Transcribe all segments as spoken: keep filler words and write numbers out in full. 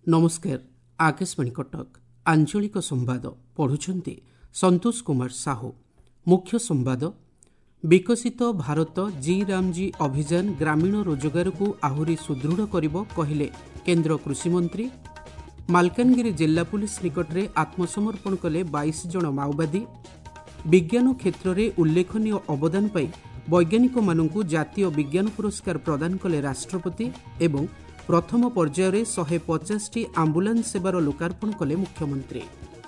नमस्कार आकाशवाणी कटक आंचलिक संवाद पढ़ुछंती संतोष कुमार साहू। मुख्य संवाद विकसित भारत जी रामजी अभियान ग्रामीण रोजगार को आहुरी सुदृढ़ करिबो कहिले केंद्र कृषि मंत्री। मालकानगिरी जिला पुलिस निकट में आत्मसमर्पण कले बाईस जन माओवादी। विज्ञान क्षेत्र में उल्लेखनीय अवदान पाई वैज्ञानिक मानू जातीय विज्ञान पुरस्कार प्रदान कले राष्ट्रपति एवं प्रथम पर्यायर एक सौ पचास टी आंबुलांस सेवार लोकार्पण कले मुख्यमंत्री।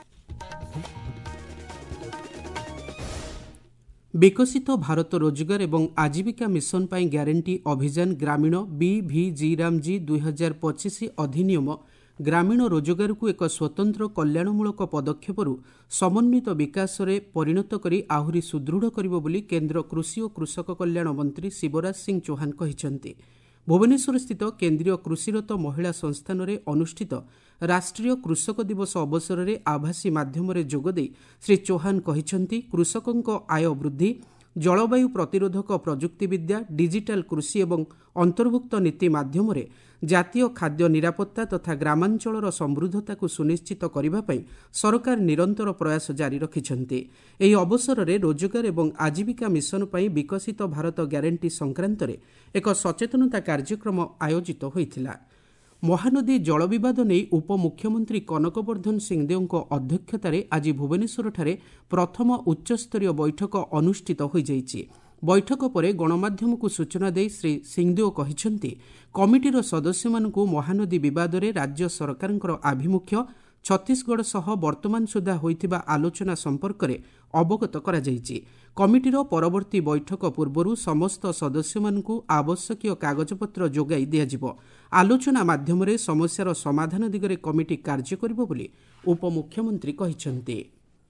विकसित भारत रोजगार एवं आजीविका मिशन पाई ग्यारंटी अभियान ग्रामीण बीभीजी रामजी दुई हजार पचिश अधिनियम ग्रामीण रोजगार को एक स्वतंत्र कल्याणमूलक पदक्षेपरू समन्वित विकास रे परिणत करी आहुरी सुदृढ़ करिबो बोली केंद्र कृषि और कृषक कल्याण मंत्री शिवराज सिंह चौहान कहिसेंति। भुवनेश्वर स्थित केंद्रीय कृषिरत महिला संस्थान में अनुष्ठित राष्ट्रीय कृषक दिवस अवसर में आभासी माध्यम जोगदे श्री चौहान कहिसेंति कृषकों आय वृद्धि जलवायु प्रतिरोधक प्रजुक्तिविद्या डिजिटाल कृषि एवं अंतर्भुक्त नीति माध्यम जातीय खाद्य निरापत्ता तथा ग्रामांचलर समृद्धता को सुनिश्चित करने सरकार निरंतर प्रयास जारी रखिछन्ति। एही अवसर में रोजगार एवं आजीविका मिशन पाई विकसित भारत ग्यारंटी संक्रांत रे एक सचेतनता कार्यक्रम आयोजित होइथिला। महानदी जल विवाद नहीं उपमुख्यमंत्री कनकवर्धन सिंहदेव अध्यक्षतार आज भुवनेश्वर प्रथम उच्चस्तरीय बैठक अनुष्ठित हो जाइछि। बैठक पर गणमाध्यम को सूचना दे श्री सिंहदेव कहिसेंति कमिटीर सदस्य मानकु महानदी विवाद रे राज्य सरकारଙ୍କର आभिमुख्य छत्तीसगढ़ सह वर्तमान सुधा होइथिबा आलोचना संपर्क में अवगत करा जाइछि। कमिटीर परवर्ती बैठक पूर्वरु समस्त सदस्य मानकु आवश्यक कागजपत्र जोगाई दियाजिबो। आलोचना माध्यम रे समस्यार समाधान दिगरे कमिटी कार्य करिबो बोली उपमुख्यमंत्री कहिसेंति।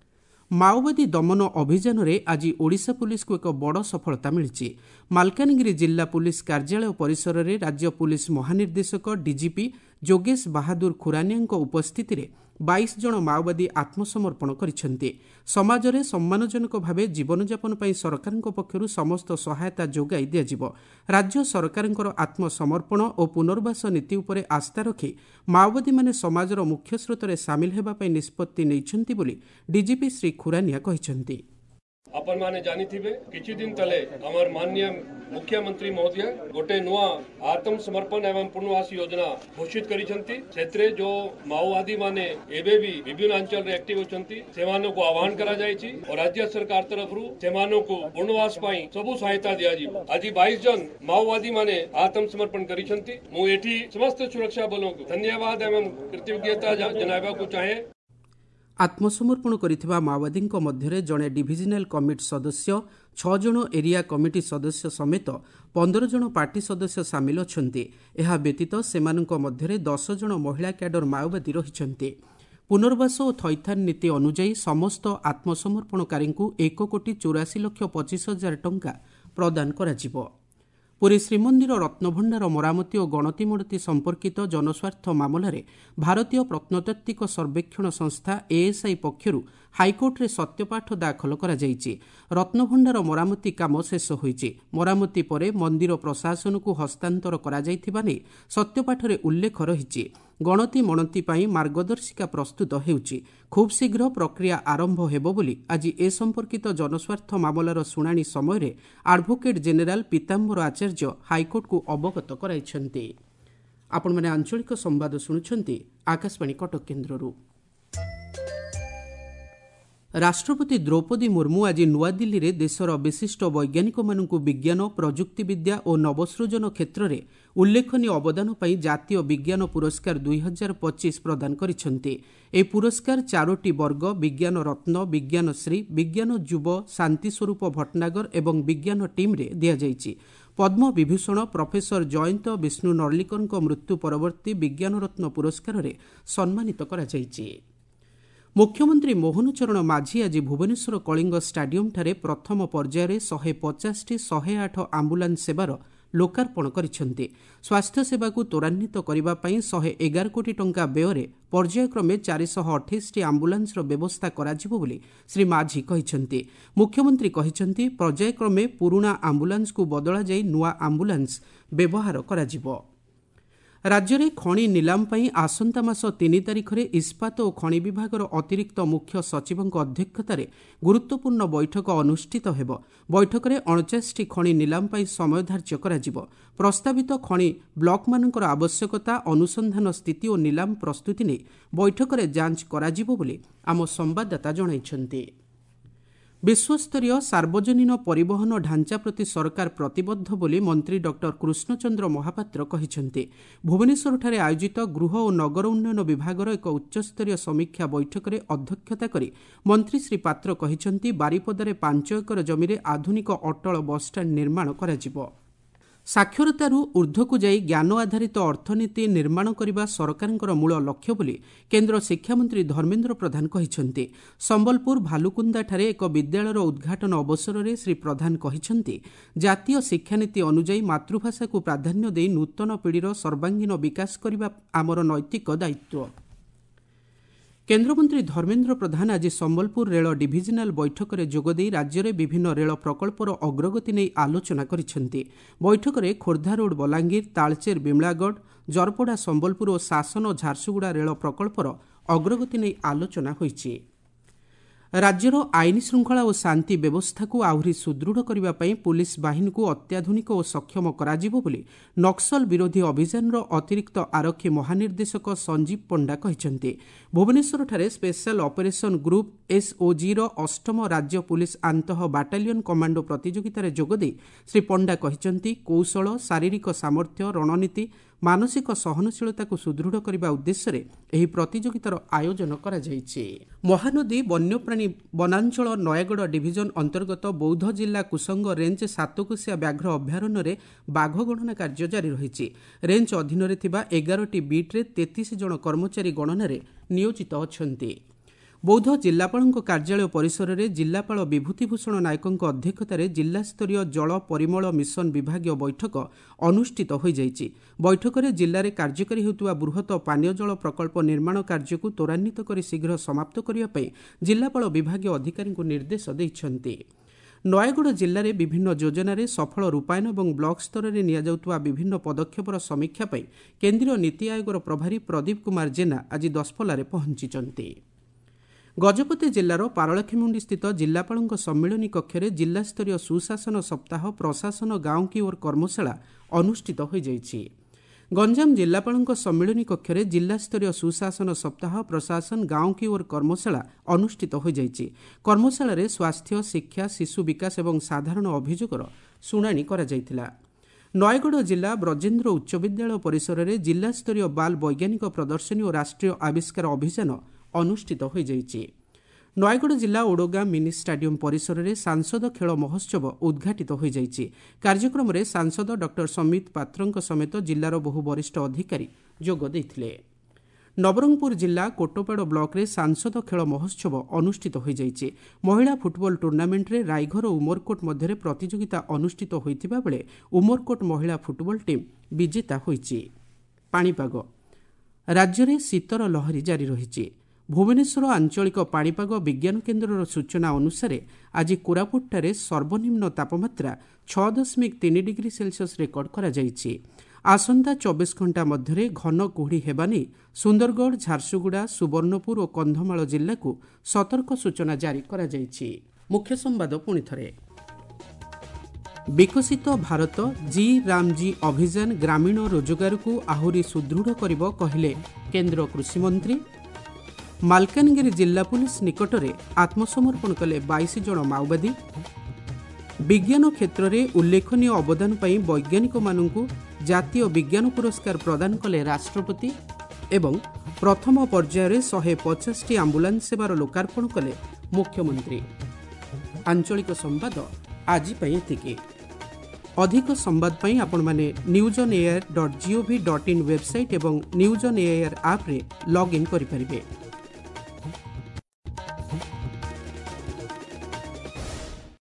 माओवादी दमन अभियान रे आज ओडिशा पुलिस को एक बड़ सफलता मिली। मालकानगिरी जिला पुलिस कार्यालय परिसर में राज्य पुलिस महानिर्देशक डीजीपी जोगेश बहादुर खुरानिया उपस्थिति रे बाईस जन माओवादी आत्मसमर्पण करिसेंति। समाज में सम्मानजनक भावे जीवनयापन पाई सरकार पक्षरु समस्त सहायता जोगाई दियाजिबो। राज्य सरकारଙ୍କର आत्मसमर्पण और पुनर्वास नीति उपरे आस्था रखी माओवादी माने समाजर मुख्य स्रोतरे सामिल हेबा पाई निष्पत्ति नैछन्ति बोली डीजीपी श्री खुरानिया कहिसेंति। अपन माने जानी थिबे किछि दिन तले हमर माननीय मुख्यमंत्री महोदय गोटे नुआ आत्मसमर्पण एवं पुनर्वास योजना घोषित करिसंती। सेत्रे जो माओवादी माने एबे भी विभिन्न अंचल रे एक्टिव होचंती सेमानो को आह्वान करा जायछि और राज्य सरकार तरफरु सेमानो को पुनर्वास पाई सबु सहायता दिया जिवो। आज बाईस जन माओवादी माने आत्मसमर्पण करिसंती। मु एठी समस्त सुरक्षा बलों को धन्यवाद एवं कृतज्ञता जनाबा को चाहे। आत्मसमर्पण करिथिबा माओवादी मध्य जड़े डिविजनाल कमिटी सदस्य छह जन एरिया कमिटी सदस्य समेत पंद्रह जन पार्टी सदस्य सामिल अछंती। एहा व्यतीत सेमानंक मध्य दस जन महिला कैडर माओवादी रहिछंती। पुनर्वास और थैथान नीति अनुଯାयी समस्त आत्मसमर्पणकारी एक कोटी चौरासी लक्ष पचिश हजार टंका प्रदान कराजिबो। पुरी श्रीमंदिर रत्नभंडार मरामती और गणति मणति संपर्कित जनस्वार्थ मामलें भारतीय प्रत्नतात्विक सर्वेक्षण संस्था एएसआई पक्षरु हाइकोर्ट रे सत्यपाठ दाखल करा जायछि। रत्नभंडार मरामती काम शेष होइछि। मरामती परे मंदिर प्रशासन को हस्तांतर करा जायथिबा नै सत्यपाठ रे उल्लेख रहिछि। गणति मणति पाई मार्गदर्शिका प्रस्तुत हेउछि। खूब शीघ्र प्रक्रिया आरंभ हेबो बोली आज ए संपर्कित जनस्वार्थ मामलार शुणाणी समय advocate general Pitambar Acharya high court को अवगत कराइछन्ति। आपण माने आंचलिक संवाद सुनुछन्ति आकाशवाणी कटक केन्द्ररू। राष्ट्रपति द्रौपदी मुर्मू आज नुआदिल्ली रे देशर विशिष्ट वैज्ञानिक मानकु विज्ञान प्रजुक्तिविद्या और नवसृजन क्षेत्र में उल्लेखनीय अवदान पाई जातीय विज्ञान पुरस्कार दुई हजार पचिश प्रदान करिसेंति। ए पुरस्कार चारोटी वर्ग विज्ञान रत्न विज्ञान श्री विज्ञान युव शांति स्वरूप भटनागर एवं विज्ञान टीम रे दिया जायछि। पद्म विभूषण प्रोफेसर जयंत विष्णु नर्लिकर मृत्यु परवर्ती विज्ञान रत्न पुरस्कार रे सम्मानित करा जायछि। मुख्यमंत्री मोहन चरण माझी आज भुवनेश्वर कलिंग स्टाडियम ठारे प्रथम पर्यायर एक सौ पचास टी एक सौ आठ आंबुलांस सेवार लोकार्पण करिसेंति। स्वास्थ्य सेवा को त्वरान्वित करबा पई एक सौ एगार कोटी टंका व्यय पर्यायक्रमे चार सौ अट्ठाईस टी आंबुलांस व्यवस्था कराजिबो बोली श्री माझी कहिसेंति। मुख्यमंत्री कहिसेंति पर्यायक्रमे पुराना आंबुलांस को बदला जाई नुआ आंबुलांस व्यवहार कराजिबो। राज्य में खनि निलाम पर आसंता मास तीन तारिख में इस्पात और खनि विभागर अतिरिक्त मुख्य सचिव अध्यक्षतार गुरुत्वपूर्ण बैठक अनुष्ठित होब। बैठक में अणचाश टी खनि निलाम पर समय धार्य कर प्रस्तावित खनि ब्लॉक मानकर आवश्यकता अनुसंधान स्थिति और निलाम प्रस्तुति नहीं बैठक में जांच कर आम संवाददाता जणाइछन्ति। विश्वस्तरीय सार्वजनीन परिवहन ढांचा प्रति सरकार प्रतिबद्ध बोली मंत्री डॉक्टर कृष्णचंद्र महापात्र कहिसेंति। भुवनेश्वरଠାରେ आयोजित गृह और नगर उन्नयन विभागर एक उच्चस्तरीय समीक्षा बैठक में अध्यक्षता करी मंत्री श्री पात्र कहिसेंति बारिपदारे पांच एकर जमीरे आधुनिक अटल बसस्टाण्ड निर्माण कराजिबो। साक्षरतारू ऊर्ध्वकु जाई ज्ञान आधारित अर्थनीति निर्माण करने सरकार मूल लक्ष्य बोली केन्द्र शिक्षामंत्री धर्मेन्द्र प्रधान कहिसेंति। संबलपुर भालुकुंदाଠାରେ एक विद्यालयर उद्घाटन अवसर में श्री प्रधान कहिसेंति जातीय शिक्षानीति अनुଯାयी मातृभाषा को प्राधान्य दे नूतन पीढ़ीर सर्वांगीन विकास करने आमर नैतिक दायित्व। केन्द्रमंत्री धर्मेन्द्र प्रधान आज संबलपुर रेल डिविजनाल बैठक में जोगदे राज्य में विभिन्न रेल प्रकल्पर अग्रगति नहीं आलोचना करिसेंति। बैठक में खोर्धा रोड बलांगीर तालचेर बिमलागढ़ जरपड़ा संबलपुर और शासन झारसुगुड़ा रेल प्रकल्पर अग्रगति नहीं आलोचना होईछि। राज्यर आईन श्रृंखला और शांति व्यवस्था को आहुरी सुदृढ़ करने पुलिस बाहिनी को अत्याधुनिक और सक्षम कराजिबो बोली नक्सल विरोधी अभियान अतिरिक्त आरक्षी महानिर्देशक संजीव पंडा कहिसेंति। भुवनेश्वरଠାରେ स्पेशल ऑपरेशन ग्रुप एसओजी रो अष्टम राज्य पुलिस आंतः बाटालियन कमांडो प्रतियोगितार जोगदे श्री पंडा कहिसेंति कौशल शारीरिक सामर्थ्य रणनीति मानसिक सहनशीलता को सुदृढ़ करने उद्देश्य एही प्रतियोगितार आयोजन करा जायछि। महानदी वन्यप्राणी वनांचल नयागढ़ डिविजन अंतर्गत बौद्ध जिला कुसंग रेंज सातकोशिया व्याघ्र अभयारण्य रे बाघ गणना कार्य जारी रही। रेंज अधीन एगार टी बीट्रे तेतीस जन कर्मचारी गणनार नियोजित अछंती। बौद्ध जिलापाल कार्यालय परिसर में जिलापाल विभूतिभूषण नायकों अध्यक्षतार जिलास्तरीय जल परिमल मिशन विभागीय बैठक अनुष्ठित हो जाइछि। बैठक में जिले में कार्यकारी होता बृहत पानीय जल प्रकल्प निर्माण कार्य को त्वरान्वित कर शीघ्र समाप्त करने जिलापाल विभागीय अधिकारी को निर्देश देइछन्ति। नयागढ़ जिले में विभिन्न योजन सफल रूपायन और ब्लॉक स्तर में नियाजाउतुवा विभिन्न पदक्षेपर समीक्षा पर केन्द्रीय नीति आयोगर प्रभारी प्रदीप कुमार जेना आज दशपल्ला पहुंची। गजपति जिलार पारलाखेमुंडी स्थित जिलापाल सम्मेलन कक्ष में जिलास्तरीय सुशासन सप्ताह प्रशासन गांव की ओर कर्मशाला अनुष्ठित हो जाइछि। गंजाम जिलापाल सम्मेलन कक्ष में जिलास्तरीय सुशासन सप्ताह प्रशासन गांव की ओर कर्मशाला अनुष्ठित हो जाइछि। कर्मशाला रे स्वास्थ्य शिक्षा शिशु विकास और साधारण अभियोगर शुणाणी करा जायतिला। नयागढ़ जिला ब्रजेन्द्र उच्च विद्यालय परिसर में जिलास्तरीय बाल वैज्ञानिक प्रदर्शनी और राष्ट्रीय आविष्कार अभियान अनुष्ठित हो जाइछि। नयागढ़ जिला ओडगां मिनी स्टाडियम परिसर में सांसद खेल महोत्सव उद्घाटित हो जाइछि। कार्यक्रम में सांसद डॉक्टर समित पात्रंक समेत जिलार बहु वरिष्ठ अधिकारी जोग देइथिले। नवरंगपुर जिला कोटोपाड़ ब्लॉक रे सांसद खेल महोत्सव अनुष्ठित हो जाइछि। महिला फुटबॉल टूर्नामेंट रे रायघर और उमरकोट मध्य प्रतियोगिता अनुष्ठित होइतिबा बेले उमरकोट महिला फुटबॉल टीम विजेता होइछि। पाणीपाग राज्य में शीतर लहरी जारी रही। भुवनेश्वर आंचलिक पाणीपाग विज्ञान केन्द्र सूचना अनुसार आज कोरापुटଠାରେ सर्वनिम्न तापमात्रा छह दशमिक तीन डिग्री सेल्सियस रेकर्ड करा जायछि। आसंता चौबीस घंटा मध्य घन कुहुड़ी हेबा नेई सुंदरगढ़ झारसुगुड़ा सुवर्णपुर और कंधमाल जिला को सतर्क सूचना जारी करा जायछि। मुख्य संवाद पुणी थरे। विकसित भारत जी रामजी अभियान ग्रामीण रोजगार को आहुरी सुदृढ़ करिब कहिले केन्द्र कृषि मंत्री। मालकानगिरी जिला पुलिस निकट में आत्मसमर्पण कले बाईस जन माओवादी। विज्ञान क्षेत्र में उल्लेखनीय अवदान पर वैज्ञानिक मानू जातीय विज्ञान पुरस्कार प्रदान कले राष्ट्रपति एवं प्रथम पर्यायर शहे पचास टी आंबुलांस सेवार लोकार्पण कले मुख्यमंत्री। आंचलिक संवाद आज एतिकी। अधिक संवाद पाई आपण माने news on air dot gov dot in website एवं न्यूज ऑन एयर ऐप रे लॉग इन करि परिबे।